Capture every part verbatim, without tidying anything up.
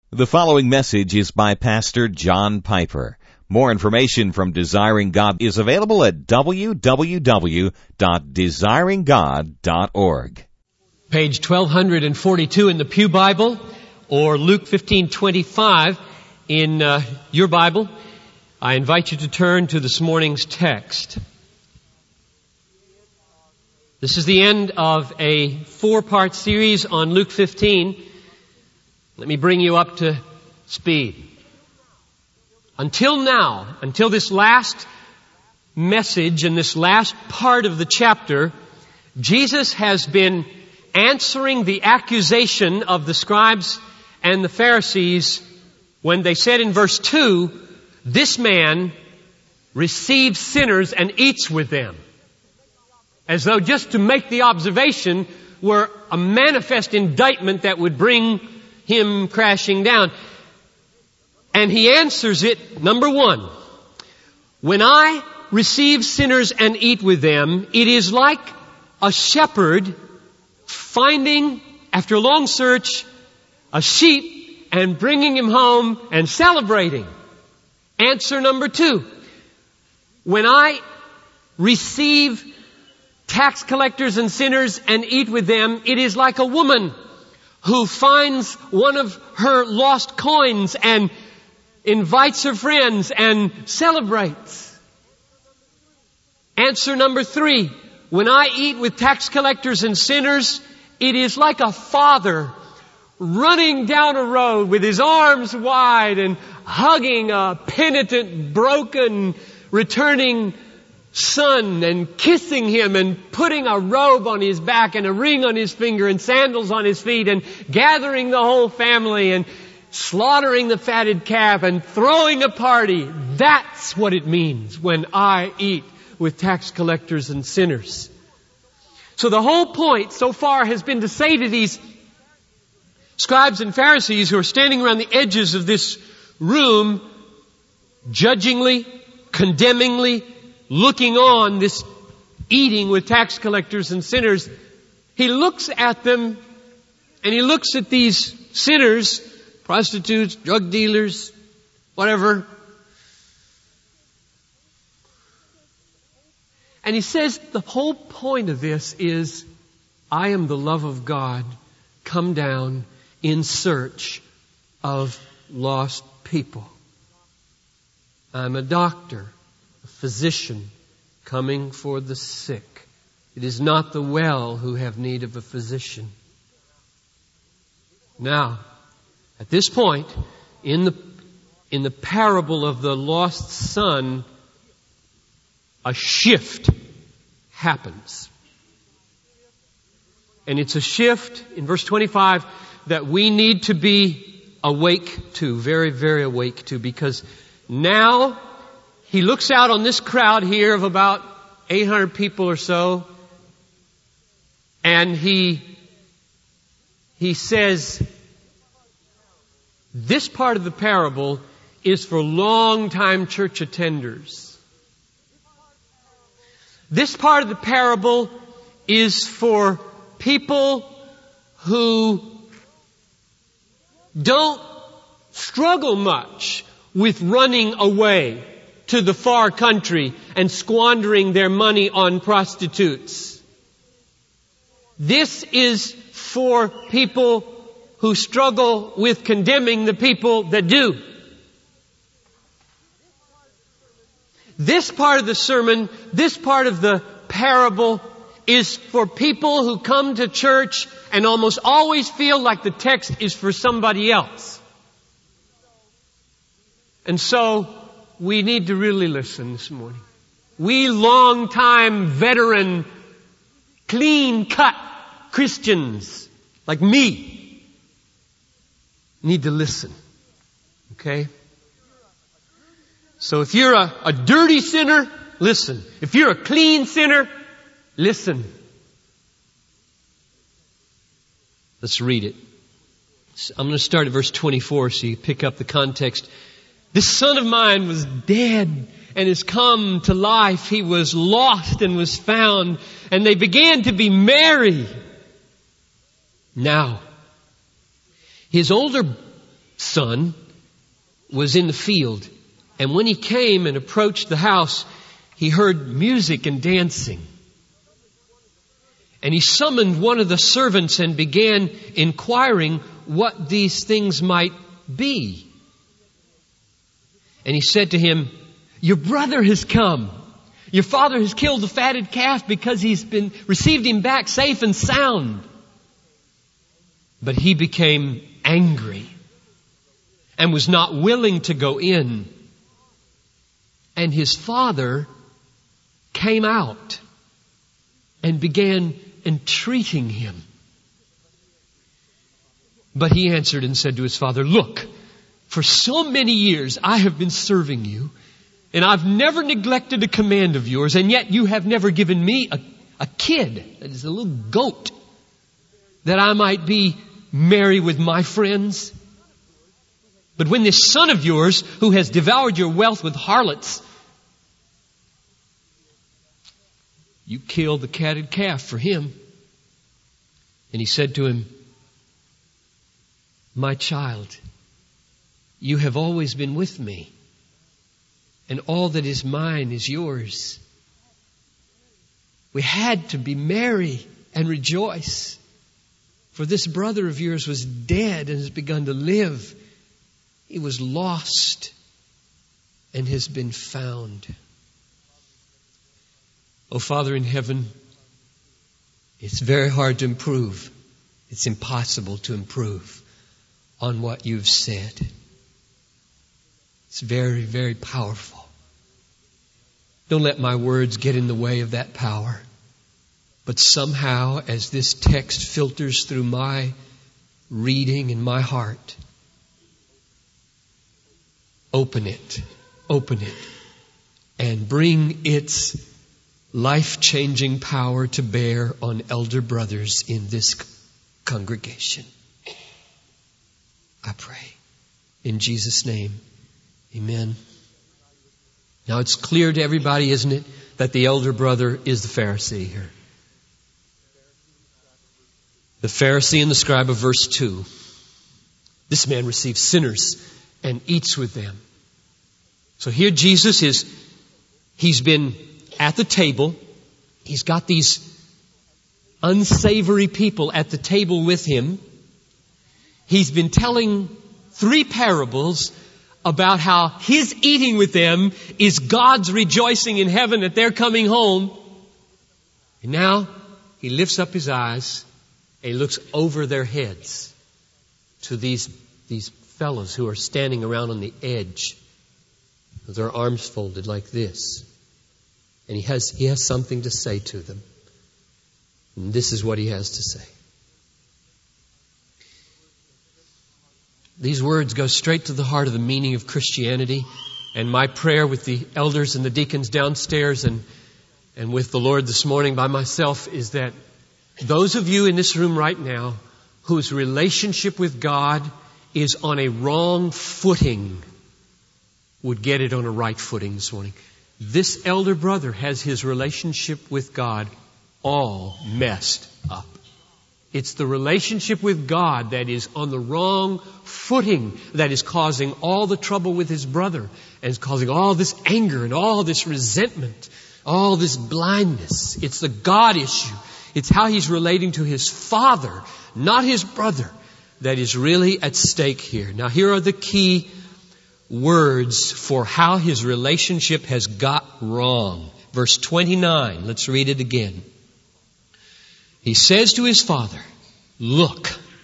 The following message is by Pastor John Piper. More information from Desiring God is available at w w w dot desiring god dot org. Page twelve forty-two in the Pew Bible, or Luke fifteen twenty-five in uh, your Bible. I invite you to turn to this morning's text. This is the end of a four-part series on Luke fifteen. Let me bring you up to speed. Until now, until this last message and this last part of the chapter, Jesus has been answering the accusation of the scribes and the Pharisees when they said in verse two, "This man receives sinners and eats with them." As though just to make the observation were a manifest indictment that would bring him crashing down. And he answers it, number one, when I receive sinners and eat with them, it is like a shepherd finding, after a long search, a sheep and bringing him home and celebrating. Answer number two, when I receive tax collectors and sinners and eat with them, it is like a woman who finds one of her lost coins and invites her friends and celebrates. Answer number three, when I eat with tax collectors and sinners, it is like a father running down a road with his arms wide and hugging a penitent, broken, returning son and kissing him and putting a robe on his back and a ring on his finger and sandals on his feet and gathering the whole family and slaughtering the fatted calf and throwing a party. That's what it means when I eat with tax collectors and sinners. So the whole point so far has been to say to these scribes and Pharisees who are standing around the edges of this room, judgingly, condemningly, looking on this eating with tax collectors and sinners, he looks at them and he looks at these sinners, prostitutes, drug dealers, whatever. And he says the whole point of this is, I am the love of God come down in search of lost people. I'm a doctor, a physician coming for the sick. It is not the well who have need of a physician. Now, at this point, in the, in the parable of the lost son, a shift happens. And it's a shift, in verse twenty-five, that we need to be awake to, very, very awake to, because now he looks out on this crowd here of about eight hundred people or so, and he, he says, this part of the parable is for long-time church attenders. This part of the parable is for people who don't struggle much with running away to the far country and squandering their money on prostitutes. This is for people who struggle with condemning the people that do. This part of the sermon, this part of the parable, is for people who come to church and almost always feel like the text is for somebody else. And so, we need to really listen this morning. We long-time veteran, clean-cut Christians like me need to listen. Okay? So if you're a, a dirty sinner, listen. If you're a clean sinner, listen. Let's read it. I'm going to start at verse twenty-four so you pick up the context. This son of mine was dead and has come to life. He was lost and was found. And they began to be merry. Now, his older son was in the field. And when he came and approached the house, he heard music and dancing. And he summoned one of the servants and began inquiring what these things might be. And he said to him, "Your brother has come. Your father has killed the fatted calf because he's been received him back safe and sound." But he became angry and was not willing to go in. And his father came out and began entreating him. But he answered and said to his father, "Look, for so many years I have been serving you, and I've never neglected a command of yours, and yet you have never given me a, a kid, that is a little goat, that I might be merry with my friends. But when this son of yours, who has devoured your wealth with harlots, you killed the fatted calf for him." And he said to him, "My child, you have always been with me, and all that is mine is yours. We had to be merry and rejoice, for this brother of yours was dead and has begun to live. He was lost and has been found." Oh, Father in heaven, it's very hard to improve. It's impossible to improve on what you've said. It's very, very powerful. Don't let my words get in the way of that power. But somehow, as this text filters through my reading in my heart, open it, open it, and bring its life-changing power to bear on elder brothers in this congregation. I pray in Jesus' name. Amen. Now it's clear to everybody, isn't it, that the elder brother is the Pharisee here. The Pharisee and the scribe of verse two. This man receives sinners and eats with them. So here Jesus is, he's been at the table. He's got these unsavory people at the table with him. He's been telling three parables about how his eating with them is God's rejoicing in heaven that they're coming home. And now he lifts up his eyes and he looks over their heads to these, these fellows who are standing around on the edge with their arms folded like this. And he has, he has something to say to them. And this is what he has to say. These words go straight to the heart of the meaning of Christianity. And my prayer with the elders and the deacons downstairs and, and with the Lord this morning by myself is that those of you in this room right now whose relationship with God is on a wrong footing would get it on a right footing this morning. This elder brother has his relationship with God all messed up. It's the relationship with God that is on the wrong footing that is causing all the trouble with his brother and is causing all this anger and all this resentment, all this blindness. It's the God issue. It's how he's relating to his father, not his brother, that is really at stake here. Now, here are the key words for how his relationship has got wrong. Verse twenty-nine, let's read it again. He says to his father, "Look,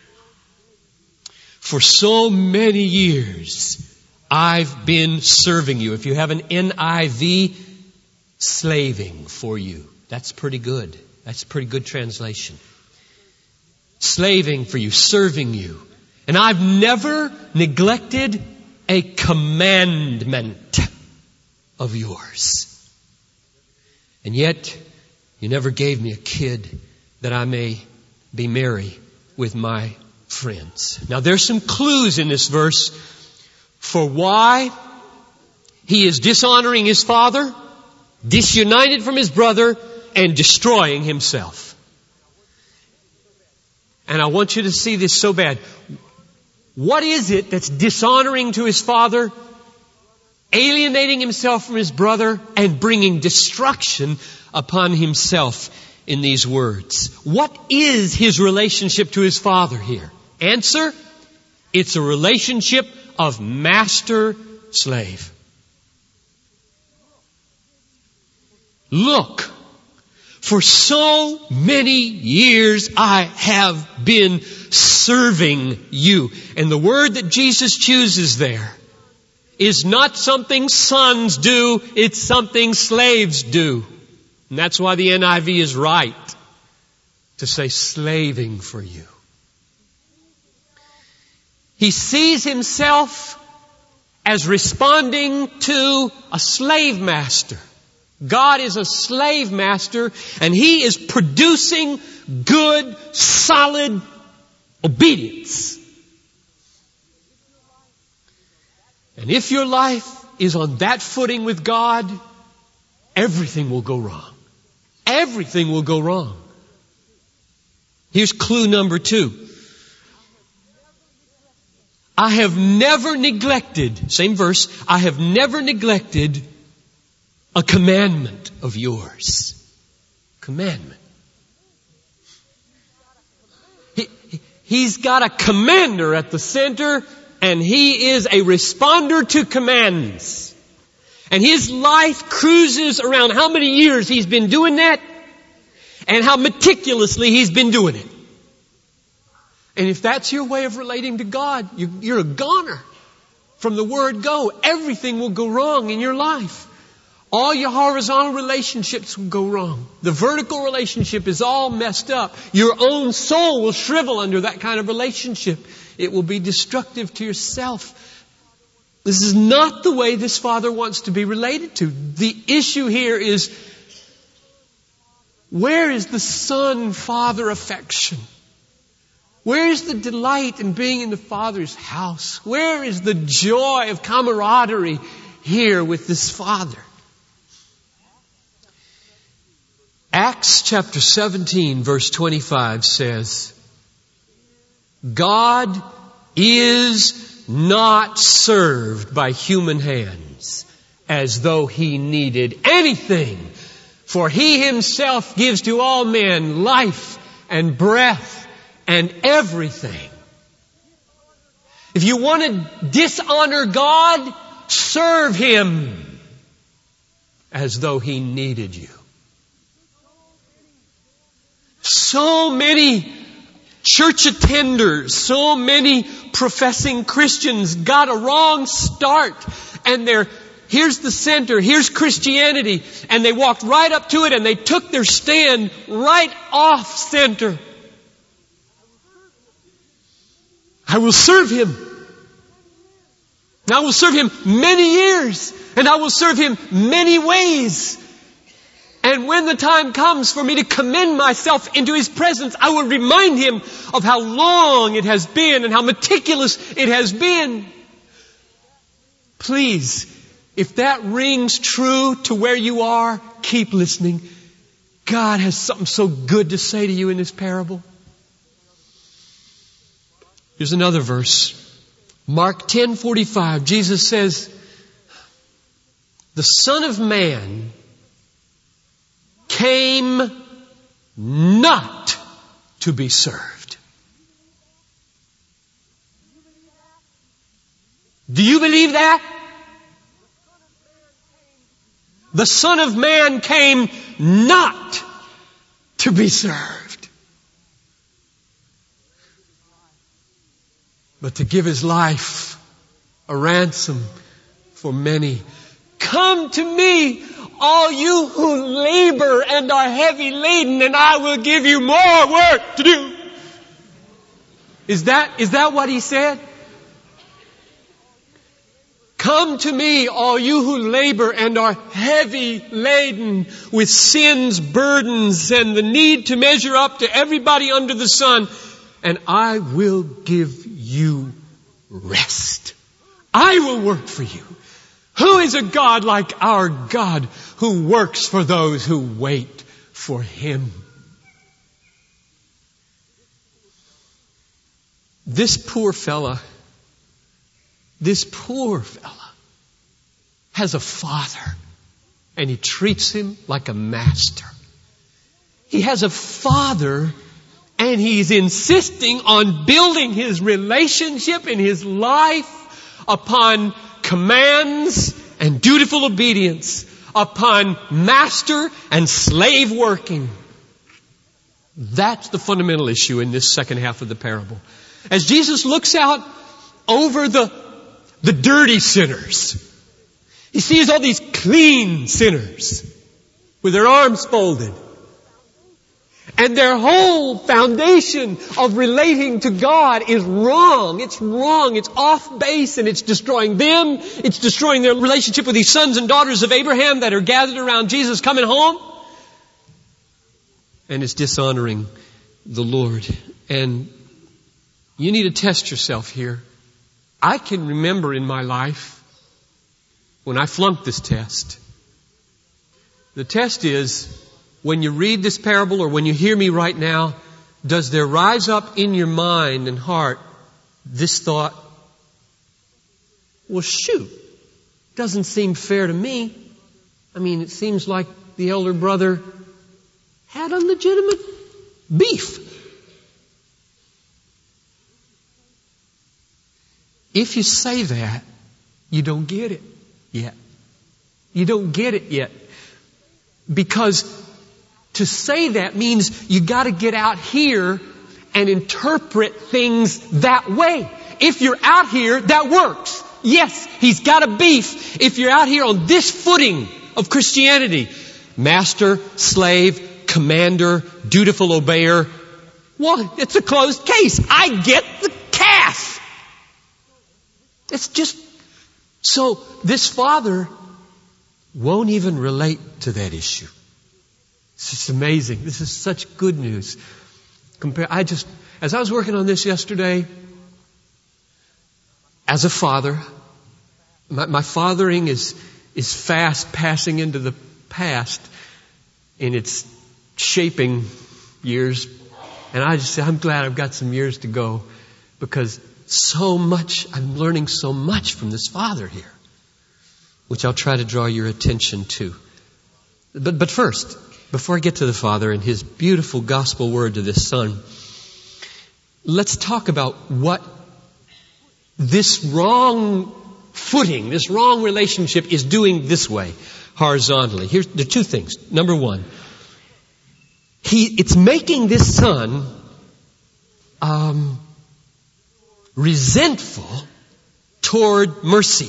for so many years I've been serving you." If you have an N I V, slaving for you. That's pretty good. That's a pretty good translation. Slaving for you, serving you. And I've never neglected a commandment of yours. And yet, you never gave me a kid that I may be merry with my friends. Now, there's some clues in this verse for why he is dishonoring his father, disunited from his brother, and destroying himself. And I want you to see this so bad. What is it that's dishonoring to his father, alienating himself from his brother, and bringing destruction upon himself in these words? What is his relationship to his father here? Answer, it's a relationship of master-slave. Look, for so many years I have been serving you. And the word that Jesus chooses there is not something sons do, it's something slaves do. And that's why the N I V is right to say slaving for you. He sees himself as responding to a slave master. God is a slave master, and He is producing good, solid obedience. And if your life is on that footing with God, everything will go wrong. Everything will go wrong. Here's clue number two. I have never neglected, same verse, I have never neglected a commandment of yours. Commandment. He, he's got a commander at the center, and he is a responder to commands. And his life cruises around how many years he's been doing that, and how meticulously he's been doing it. And if that's your way of relating to God, you, you're a goner. From the word go, everything will go wrong in your life. All your horizontal relationships will go wrong. The vertical relationship is all messed up. Your own soul will shrivel under that kind of relationship. It will be destructive to yourself. This is not the way this father wants to be related to. The issue here is, where is the son-father affection? Where is the delight in being in the Father's house? Where is the joy of camaraderie here with this Father? Acts chapter seventeen verse twenty-five says, God is not served by human hands as though He needed anything, for He Himself gives to all men life and breath and everything. If you want to dishonor God, serve Him as though He needed you. So many church attenders, so many professing Christians got a wrong start, and they're here's the center, here's Christianity, and they walked right up to it and they took their stand right off center. I will serve Him. I will serve Him many years, and I will serve Him many ways. And when the time comes for me to commend myself into His presence, I will remind Him of how long it has been and how meticulous it has been. Please, if that rings true to where you are, keep listening. God has something so good to say to you in this parable. Here's another verse. Mark ten forty-five. Jesus says, the Son of Man came not to be served. Do you believe that? The Son of Man came not to be served, but to give His life a ransom for many. Come to me, all you who labor and are heavy laden, and I will give you more work to do. Is that, is that what He said? Come to me, all you who labor and are heavy laden with sin's burdens and the need to measure up to everybody under the sun, and I will give you rest. I will work for you. Who is a God like our God who works for those who wait for Him? This poor fella this poor fella has a father, and he treats him like a master. He has a father, and he's insisting on building his relationship in his life upon commands and dutiful obedience, upon master and slave working. That's the fundamental issue in this second half of the parable. As Jesus looks out over the, the dirty sinners, he sees all these clean sinners with their arms folded. And their whole foundation of relating to God is wrong. It's wrong. It's off base, and it's destroying them. It's destroying their relationship with these sons and daughters of Abraham that are gathered around Jesus coming home. And it's dishonoring the Lord. And you need to test yourself here. I can remember in my life when I flunked this test. The test is, when you read this parable or when you hear me right now, does there rise up in your mind and heart this thought, well, shoot, doesn't seem fair to me. I mean, it seems like the elder brother had a legitimate beef. If you say that, you don't get it yet. You don't get it yet. Because to say that means you got to get out here and interpret things that way. If you're out here, that works. Yes, he's got a beef. If you're out here on this footing of Christianity, master, slave, commander, dutiful obeyer, well, it's a closed case. I get the calf. It's just, so this father won't even relate to that issue. It's just amazing. This is such good news. Compare, I just, as I was working on this yesterday, as a father, my, my fathering is, is fast passing into the past in its shaping years. And I just say, I'm glad I've got some years to go, because so much, I'm learning so much from this father here, which I'll try to draw your attention to. But, but first, before I get to the Father and His beautiful gospel word to this Son, let's talk about what this wrong footing, this wrong relationship is doing this way, horizontally. Here's the two things. Number one, he it's making this son um, resentful toward mercy,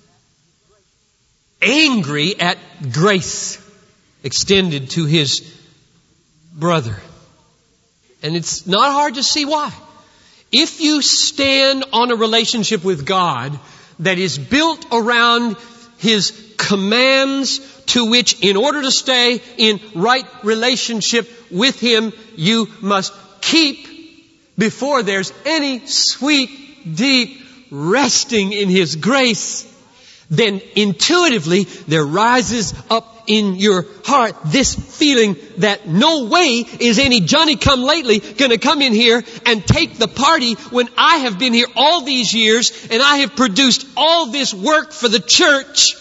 angry at grace extended to his brother. And it's not hard to see why. If you stand on a relationship with God that is built around His commands, to which in order to stay in right relationship with Him, you must keep before there's any sweet, deep resting in His grace, then intuitively there rises up in your heart this feeling that no way is any Johnny-come-lately going to come in here and take the party when I have been here all these years and I have produced all this work for the church.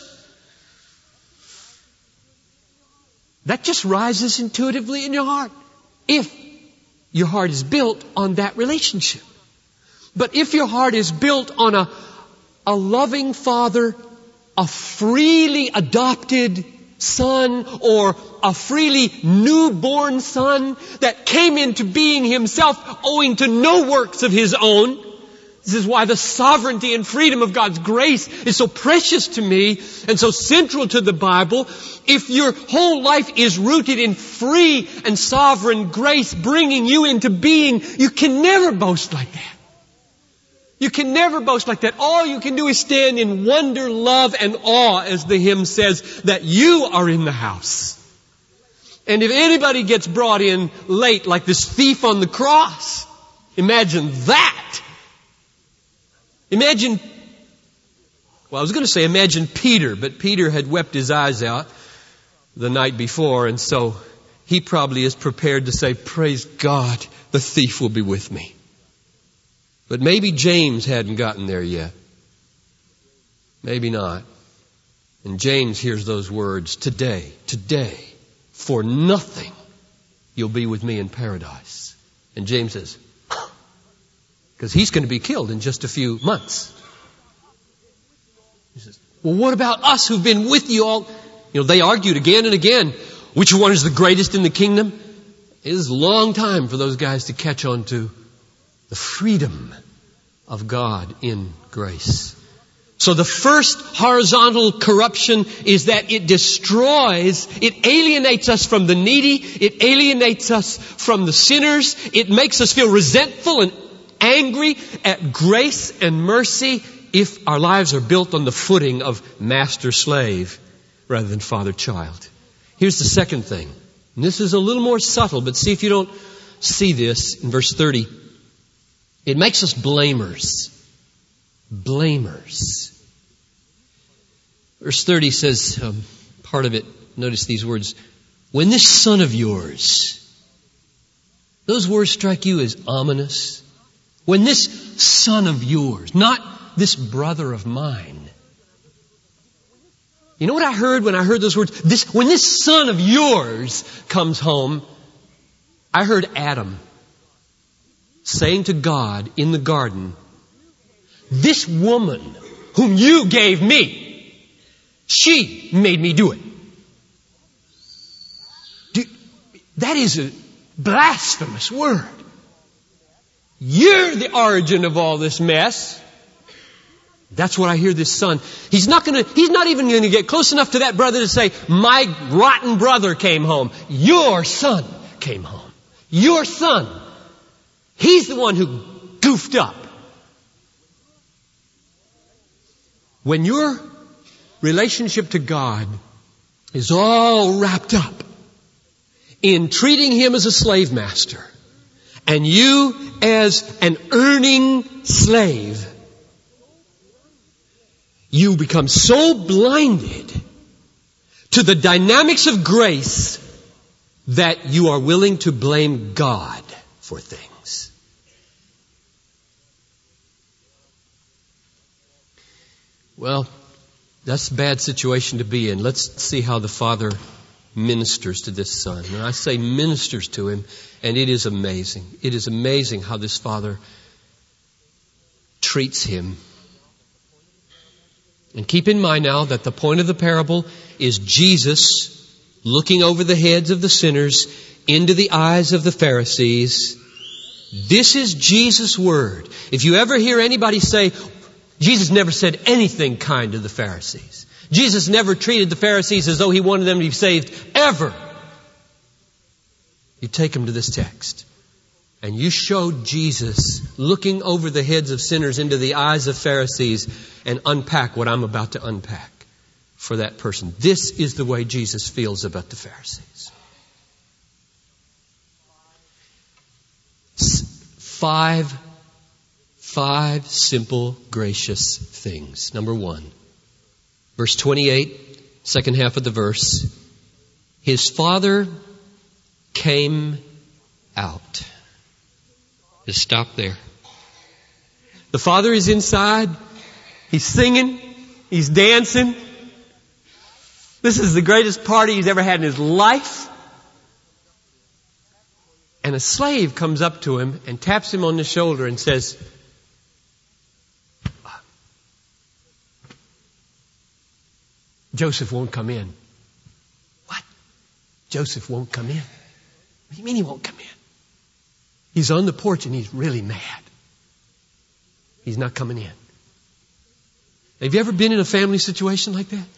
That just rises intuitively in your heart if your heart is built on that relationship. But if your heart is built on a, a loving father, a freely adopted son, or a freely newborn son that came into being himself owing to no works of his own. This is why the sovereignty and freedom of God's grace is so precious to me and so central to the Bible. If your whole life is rooted in free and sovereign grace bringing you into being, you can never boast like that. You can never boast like that. All you can do is stand in wonder, love, and awe, as the hymn says, that you are in the house. And if anybody gets brought in late, like this thief on the cross, imagine that. Imagine, well, I was going to say imagine Peter, but Peter had wept his eyes out the night before, and so he probably is prepared to say, praise God, the thief will be with me. But maybe James hadn't gotten there yet. Maybe not. And James hears those words, today, today, for nothing you'll be with me in paradise. And James says, because he's going to be killed in just a few months. He says, well, what about us who've been with you all? You know, they argued again and again, which one is the greatest in the kingdom? It is a long time for those guys to catch on to the freedom of God in grace. So the first horizontal corruption is that it destroys, it alienates us from the needy, it alienates us from the sinners, it makes us feel resentful and angry at grace and mercy if our lives are built on the footing of master-slave rather than father-child. Here's the second thing. And this is a little more subtle, but see if you don't see this in verse thirty. It makes us blamers. Blamers. Verse thirty says, um, part of it, notice these words, when this son of yours, those words strike you as ominous. When this son of yours, not this brother of mine. You know what I heard when I heard those words? This, when this son of yours comes home, I heard Adam saying to God in the garden, this woman whom you gave me, she made me do it. Do, that is a blasphemous word. You're the origin of all this mess. That's what I hear this son. He's not gonna, he's not even gonna get close enough to that brother to say, my rotten brother came home. Your son came home. Your son. He's the one who goofed up. When your relationship to God is all wrapped up in treating Him as a slave master and you as an earning slave, you become so blinded to the dynamics of grace that you are willing to blame God for things. Well, that's a bad situation to be in. Let's see how the father ministers to this son. And I say ministers to him, and it is amazing. It is amazing how this father treats him. And keep in mind now that the point of the parable is Jesus looking over the heads of the sinners into the eyes of the Pharisees. This is Jesus' word. If you ever hear anybody say, Jesus never said anything kind to the Pharisees. Jesus never treated the Pharisees as though He wanted them to be saved, ever. You take them to this text. And you show Jesus looking over the heads of sinners into the eyes of Pharisees and unpack what I'm about to unpack for that person. This is the way Jesus feels about the Pharisees. Five, five simple, gracious things. Number one, verse twenty-eight, second half of the verse. His father came out. Just stop there. The father is inside. He's singing. He's dancing. This is the greatest party he's ever had in his life. And a slave comes up to him and taps him on the shoulder and says, Joseph won't come in. What? Joseph won't come in? What do you mean he won't come in? He's on the porch and he's really mad. He's not coming in. Have you ever been in a family situation like that?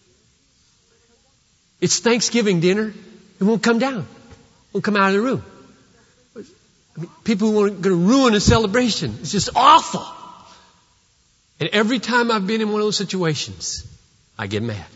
It's Thanksgiving dinner. It won't come down. It won't come out of the room. I mean, people who are going to ruin a celebration. It's just awful. And every time I've been in one of those situations, I get mad.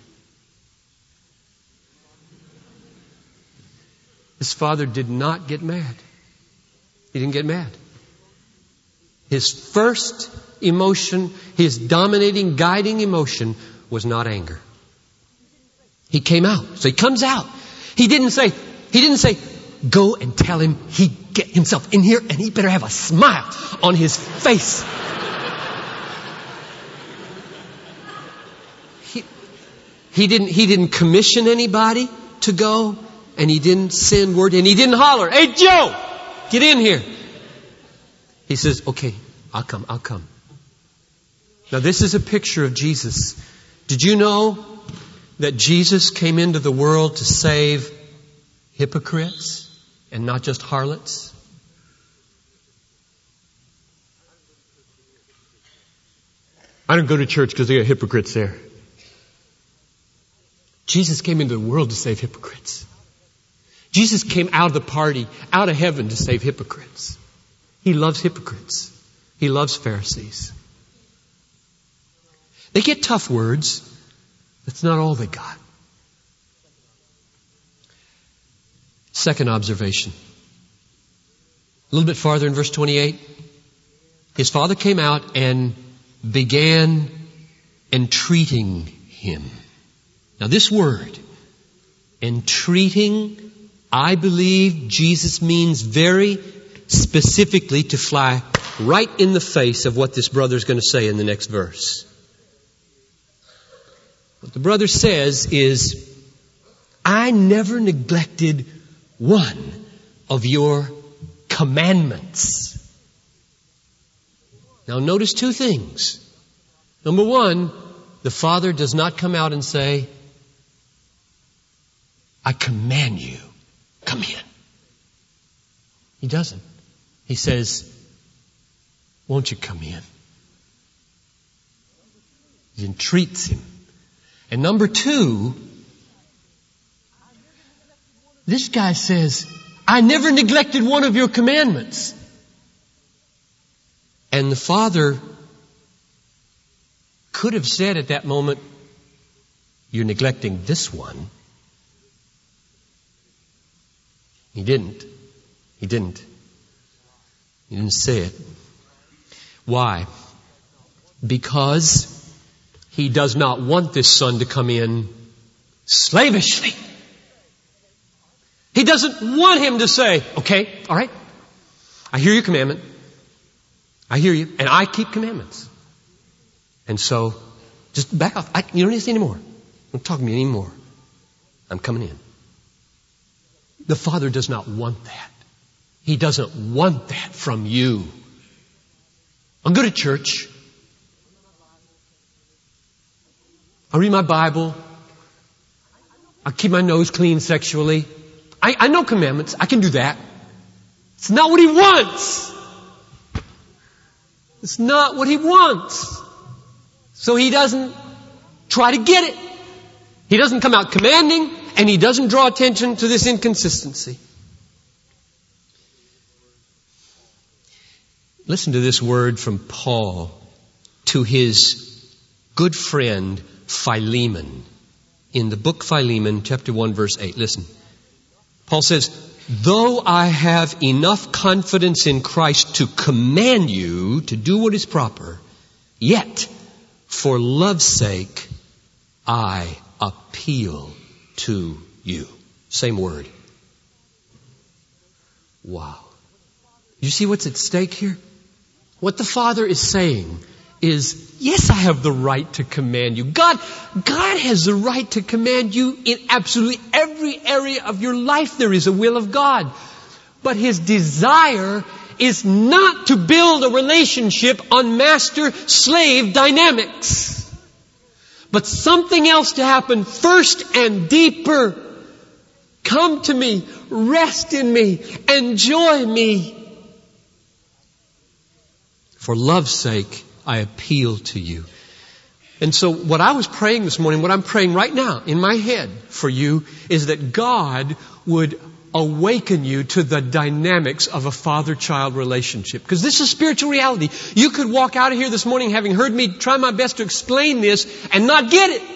His father did not get mad. He didn't get mad. His first emotion, his dominating, guiding emotion was not anger. He came out. So he comes out. He didn't say, he didn't say, go and tell him he get himself in here and he better have a smile on his face. He, he didn't, he didn't commission anybody to go, and he didn't send word, and he didn't holler, "Hey, Joe, get in here." He says, "Okay, I'll come, I'll come." Now this is a picture of Jesus. Did you know that Jesus came into the world to save hypocrites and not just harlots? I don't go to church because there are hypocrites there. Jesus came into the world to save hypocrites. Jesus came out of the party, out of heaven to save hypocrites. He loves hypocrites. He loves Pharisees. They get tough words. That's not all they got. Second observation. A little bit farther in verse twenty-eight. His father came out and began entreating him. Now this word, entreating, I believe Jesus means very specifically to fly right in the face of what this brother is going to say in the next verse. What the brother says is, I never neglected one of your commandments. Now notice two things. Number one, the father does not come out and say, I command you, come in. He doesn't. He says, won't you come in? He entreats him. And number two, this guy says, I never neglected one of your commandments. And the father could have said at that moment, you're neglecting this one. He didn't. He didn't. He didn't say it. Why? Because he does not want this son to come in slavishly. He doesn't want him to say, okay, all right, I hear your commandment. I hear you, and I keep commandments. And so, just back off. I, you don't need to say anymore. Don't talk to me anymore. I'm coming in. The father does not want that. He doesn't want that from you. I'll go to church. I'll read my Bible. I'll keep my nose clean sexually. I, I know commandments. I can do that. It's not what he wants. It's not what he wants. So he doesn't try to get it. He doesn't come out commanding, and he doesn't draw attention to this inconsistency. Listen to this word from Paul to his good friend Philemon. In the book Philemon, chapter one, verse eight. Listen. Paul says, though I have enough confidence in Christ to command you to do what is proper, yet for love's sake I appeal to you. Same word. Wow. You see what's at stake here? What the Father is saying is, yes, I have the right to command you. God, God has the right to command you in absolutely every area of your life. There is a will of God. But His desire is not to build a relationship on master-slave dynamics, but something else to happen first and deeper. Come to me, rest in me, enjoy me. For love's sake, I appeal to you. And so what I was praying this morning, what I'm praying right now in my head for you, is that God would awaken you to the dynamics of a father-child relationship. Because this is spiritual reality. You could walk out of here this morning having heard me try my best to explain this and not get it.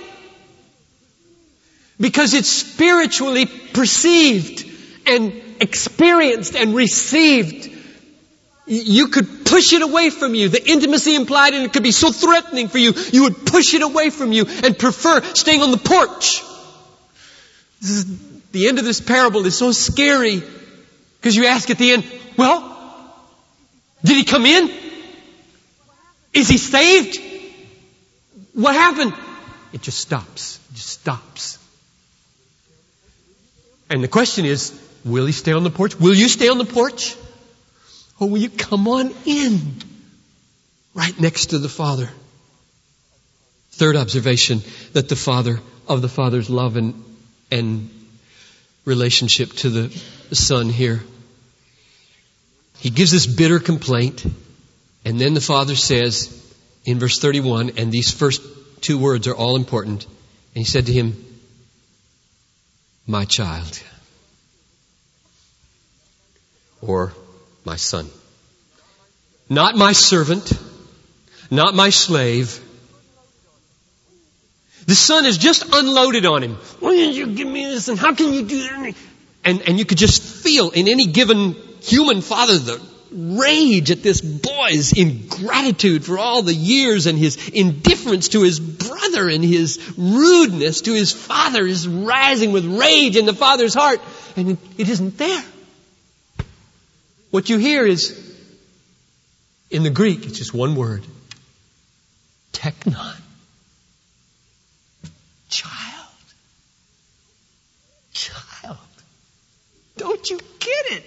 Because it's spiritually perceived and experienced and received. You could push it away from you. The intimacy implied in it could be so threatening for you. You would push it away from you and prefer staying on the porch. This is, the end of this parable is so scary because you ask at the end, well, did he come in? Is he saved? What happened? it just stops. It just stops. And the question is, will he stay on the porch? Will you stay on the porch? Or will you come on in right next to the Father? Third observation, that the Father, of the Father's love and, and relationship to the Son here. He gives this bitter complaint, and then the Father says in verse thirty-one, and these first two words are all important, and he said to him, my child, or my son. Not my servant, not my slave. The son has just unloaded on him. Why didn't you give me this? And how can you do that? And, and you could just feel in any given human father the rage at this boy's ingratitude for all the years and his indifference to his brother and his rudeness to his father is rising with rage in the father's heart. And it, it isn't there. What you hear is, in the Greek, it's just one word. Teknon. Child. Child. Don't you get it?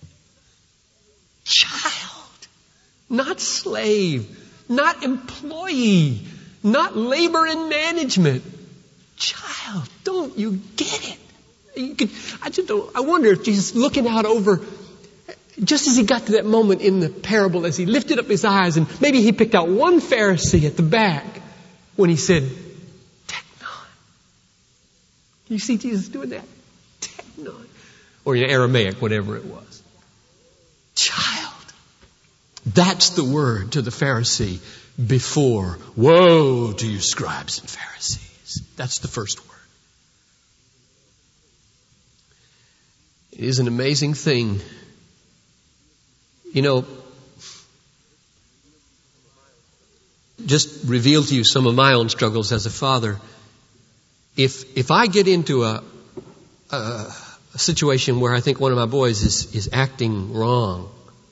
Child. Not slave. Not employee. Not labor and management. Child. Don't you get it? You could, I just don't, I wonder if Jesus looking out over, just as he got to that moment in the parable, as he lifted up his eyes, and maybe he picked out one Pharisee at the back when he said, Teknon. You see Jesus doing that? Teknon. Or in Aramaic, whatever it was. Child. That's the word to the Pharisee before, woe to you scribes and Pharisees. That's the first word. It is an amazing thing. You know, just reveal to you some of my own struggles as a father. If if I get into a, a, a situation where I think one of my boys is, is acting wrong,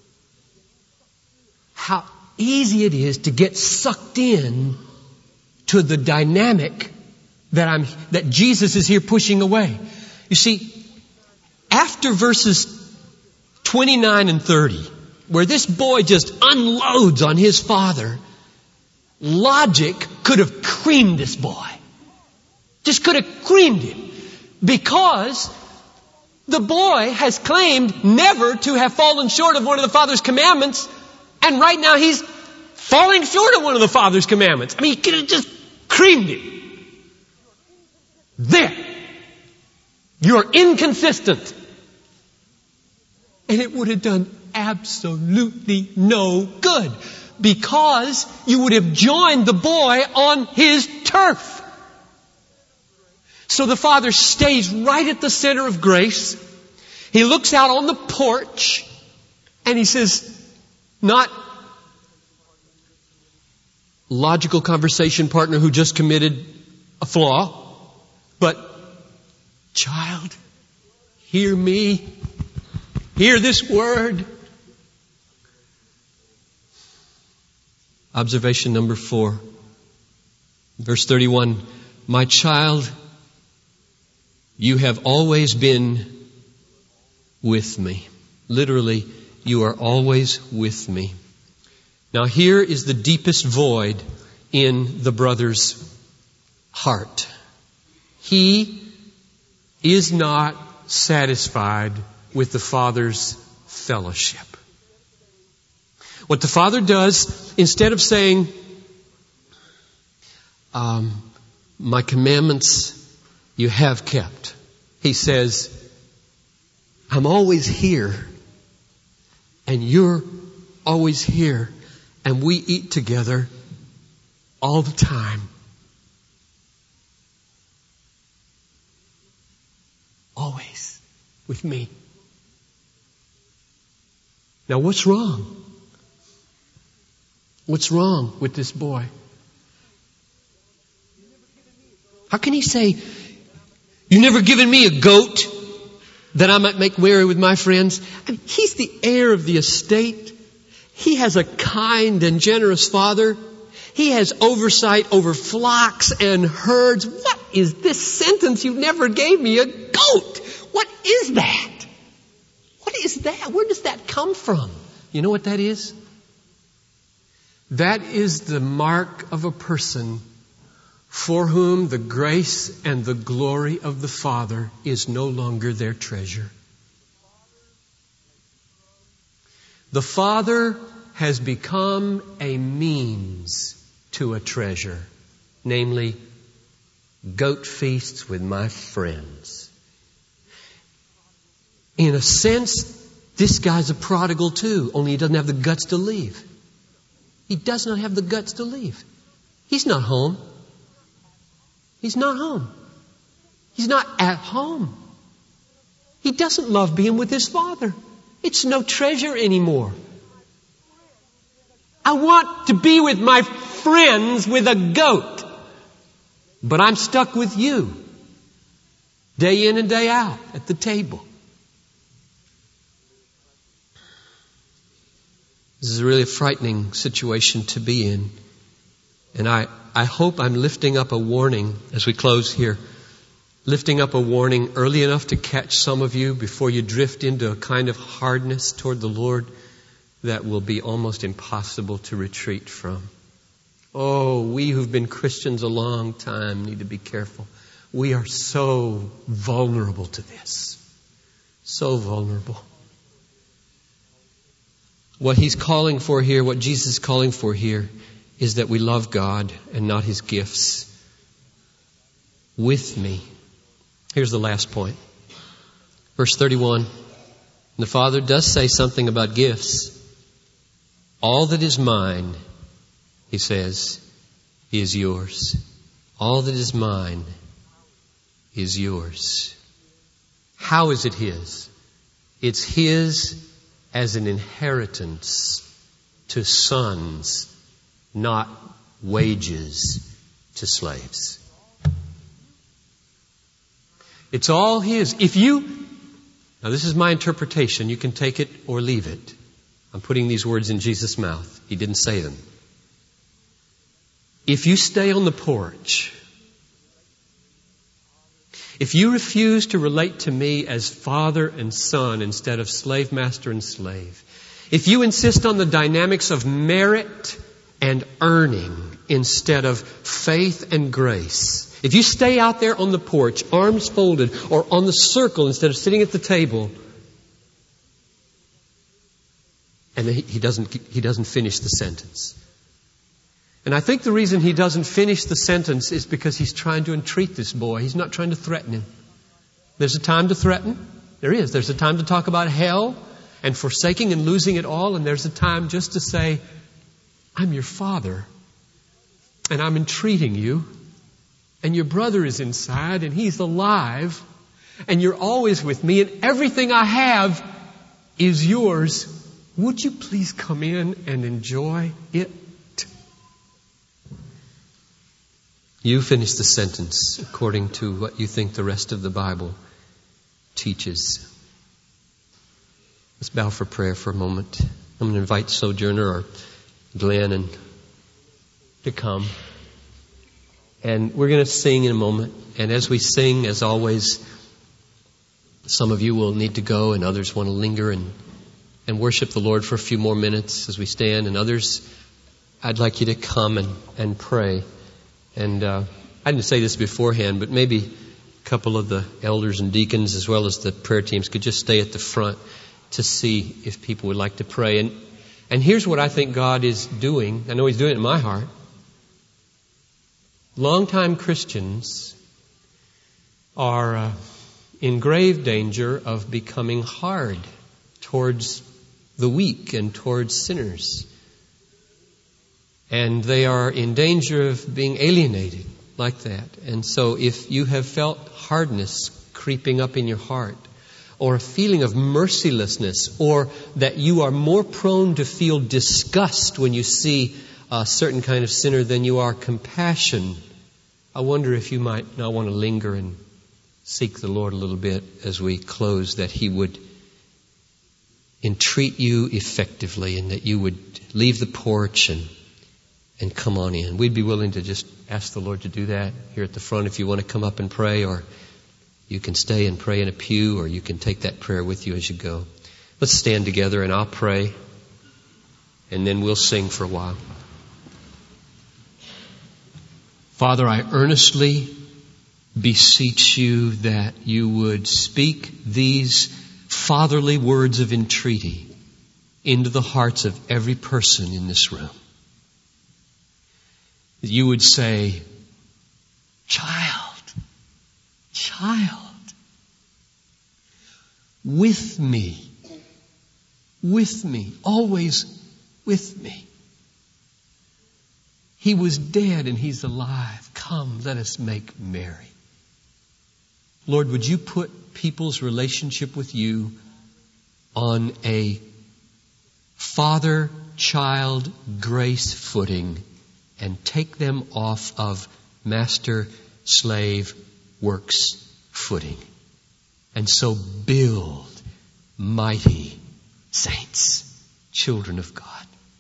how easy it is to get sucked in to the dynamic that I'm that Jesus is here pushing away. You see, after verses twenty-nine and thirty, where this boy just unloads on his father, logic could have creamed this boy. Just could have creamed him. Because the boy has claimed never to have fallen short of one of the Father's commandments, and right now he's falling short of one of the Father's commandments. I mean, he could have just creamed him. There. You're inconsistent. And it would have done absolutely no good, because you would have joined the boy on his turf. So the Father stays right at the center of grace. He looks out on the porch and he says, not logical conversation partner who just committed a flaw, but child, hear me. Hear this word. Observation number four. Verse thirty-one. My child, you have always been with me. Literally, you are always with me. Now here is the deepest void in the brother's heart. He is not satisfied with the Father's fellowship. What the Father does, instead of saying, um, my commandments you have kept, He says, I'm always here, and you're always here, and we eat together all the time. Always with me. Now what's wrong? What's wrong with this boy? How can he say, you've never given me a goat that I might make merry with my friends? I mean, he's the heir of the estate. He has a kind and generous father. He has oversight over flocks and herds. What is this sentence? You never gave me a goat. What is that? What is that? Where does that come from? You know what that is? That is the mark of a person for whom the grace and the glory of the Father is no longer their treasure. The Father has become a means to a treasure, namely goat feasts with my friends. In a sense, this guy's a prodigal too, only he doesn't have the guts to leave. He does not have the guts to leave. He's not home. He's not home. He's not at home. He doesn't love being with his Father. It's no treasure anymore. I want to be with my friends with a goat, but I'm stuck with you day in and day out at the table. This is really a frightening situation to be in. And I, I hope I'm lifting up a warning as we close here. Lifting up a warning early enough to catch some of you before you drift into a kind of hardness toward the Lord that will be almost impossible to retreat from. Oh, we who've been Christians a long time need to be careful. We are so vulnerable to this. So vulnerable. What He's calling for here, what Jesus is calling for here, is that we love God and not His gifts. With me. Here's the last point. Verse thirty-one. The Father does say something about gifts. All that is mine, He says, is yours. All that is mine is yours. How is it His? It's His as an inheritance to sons, not wages to slaves. It's all His. If you, now this is my interpretation, you can take it or leave it. I'm putting these words in Jesus' mouth. He didn't say them. If you stay on the porch, if you refuse to relate to me as father and son instead of slave master and slave, if you insist on the dynamics of merit and earning instead of faith and grace, if you stay out there on the porch, arms folded, or on the circle instead of sitting at the table, and he doesn't, he doesn't finish the sentence. And I think the reason he doesn't finish the sentence is because he's trying to entreat this boy. He's not trying to threaten him. There's a time to threaten. There is. There's a time to talk about hell and forsaking and losing it all. And there's a time just to say, I'm your father and I'm entreating you. And your brother is inside and he's alive. And you're always with me and everything I have is yours. Would you please come in and enjoy it? You finish the sentence according to what you think the rest of the Bible teaches. Let's bow for prayer for a moment. I'm going to invite Sojourner or Glenn and to come. And we're going to sing in a moment. And as we sing, as always, some of you will need to go and others want to linger and, and worship the Lord for a few more minutes as we stand. And others, I'd like you to come and, and pray. And uh, I didn't say this beforehand, but maybe a couple of the elders and deacons as well as the prayer teams could just stay at the front to see if people would like to pray. And and here's what I think God is doing. I know He's doing it in my heart. Longtime Christians are uh, in grave danger of becoming hard towards the weak and towards sinners. And they are in danger of being alienated like that. And so if you have felt hardness creeping up in your heart, or a feeling of mercilessness, or that you are more prone to feel disgust when you see a certain kind of sinner than you are compassion, I wonder if you might not want to linger and seek the Lord a little bit as we close, that He would entreat you effectively and that you would leave the porch and and come on in. We'd be willing to just ask the Lord to do that here at the front if you want to come up and pray, or you can stay and pray in a pew, or you can take that prayer with you as you go. Let's stand together and I'll pray, and then we'll sing for a while. Father, I earnestly beseech you that you would speak these fatherly words of entreaty into the hearts of every person in this room. That you would say, child, child, with me, with me, always with me. He was dead and he's alive. Come, let us make merry. Lord, would you put people's relationship with you on a father-child grace footing and take them off of master-slave works footing, and so build mighty saints, children of God.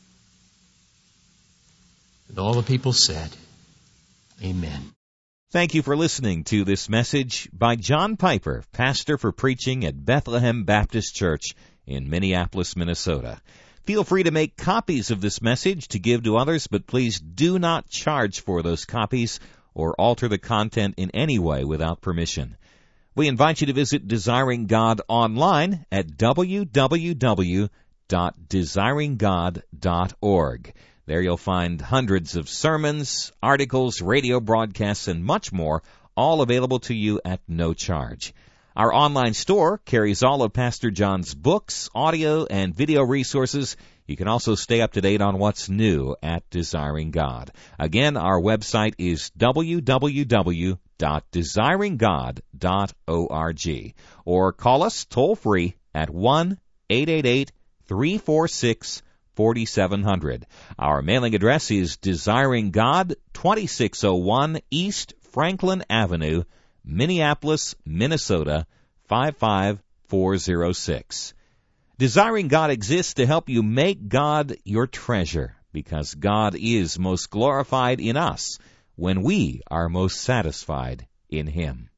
And all the people said, amen. Thank you for listening to this message by John Piper, pastor for preaching at Bethlehem Baptist Church in Minneapolis, Minnesota. Feel free to make copies of this message to give to others, but please do not charge for those copies or alter the content in any way without permission. We invite you to visit Desiring God online at w w w dot desiring god dot org. There you'll find hundreds of sermons, articles, radio broadcasts, and much more, all available to you at no charge. Our online store carries all of Pastor John's books, audio, and video resources. You can also stay up to date on what's new at Desiring God. Again, our website is w w w dot desiring god dot org. Or call us toll-free at one eight eight eight, three four six, four seven zero zero. Our mailing address is Desiring God, twenty-six oh one East Franklin Avenue, Minneapolis, Minnesota, five five four zero six. Desiring God exists to help you make God your treasure, because God is most glorified in us when we are most satisfied in Him.